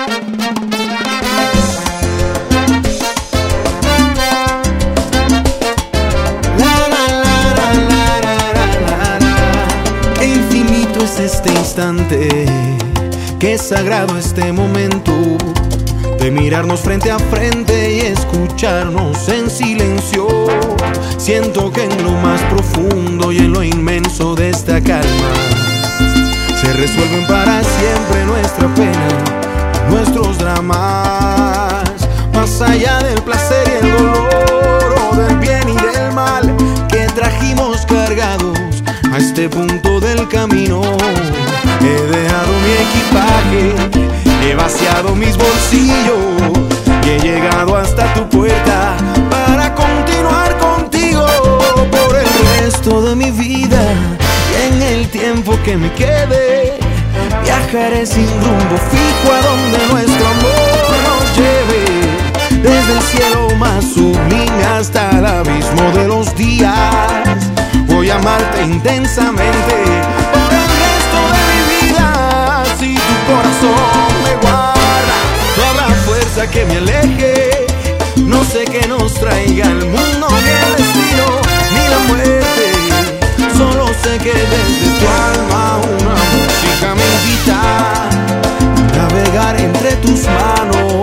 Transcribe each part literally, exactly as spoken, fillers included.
Este instante, qué sagrado este momento de mirarnos frente a frente y escucharnos en silencio. Siento que en lo más profundo y en lo inmenso de esta calma se resuelven para siempre nuestra pena y nuestros dramas. Más allá del placer y el dolor, o del bien y del mal que trajimos cargados a este punto del camino. He dejado mi equipaje, he vaciado mis bolsillos y he llegado hasta tu puerta para continuar contigo por el resto de mi vida. Y en el tiempo que me quede, viajaré sin rumbo fijo a donde nuestro amor nos lleve, desde el cielo más sublime hasta el abismo de los días. Voy a amarte intensamente por el resto de mi vida. Si tu corazón me guarda, no habrá fuerza que me aleje. No sé qué nos traiga el mundo, ni el destino, ni la muerte. Solo sé que desde tu alma una música me invita a navegar entre tus manos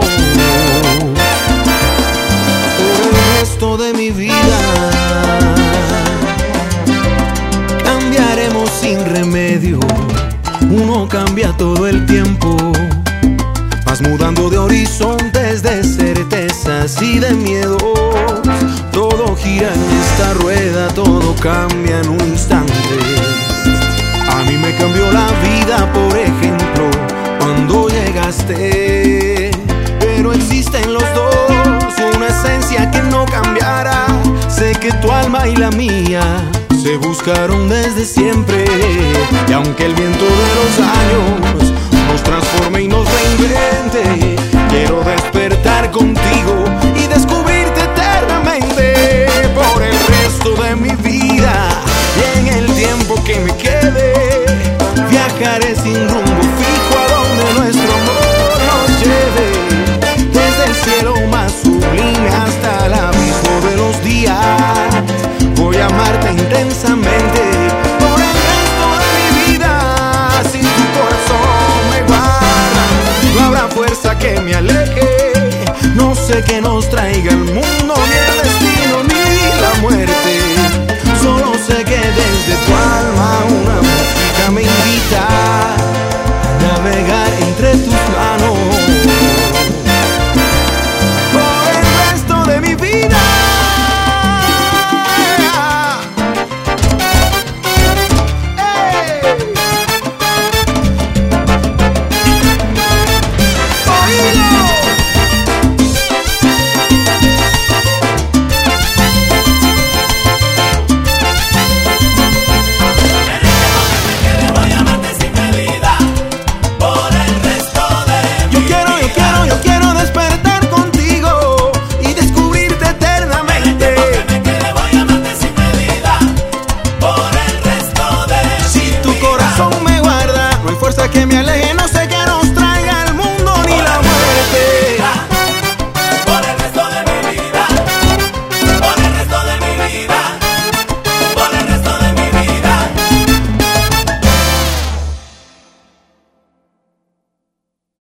por el resto de mi vida. Cambiaremos sin remedio, uno cambia todo el tiempo. Vas mudando de horizontes, de certezas y de miedos. Todo gira en esta rueda, todo cambia en un instante. A mí me cambió la vida, por ejemplo, cuando llegaste. Pero existen los dos, una esencia que no cambiará. Sé que tu alma y la mía se buscaron desde siempre. Y aunque el viento de los años nos transforme y nos reinvente, quiero despertar contigo y descubrirte eternamente por el resto de mi vida. Y en el tiempo que me quede, viajaré sin rumbo fijo a donde nuestro amor nos lleve, desde el cielo más sublime hasta el abismo de los días. Voy a amarte intensamente por el resto de mi vida. Si tu corazón me guarda, no habrá fuerza que me aleje. No sé qué nos traiga el mundo.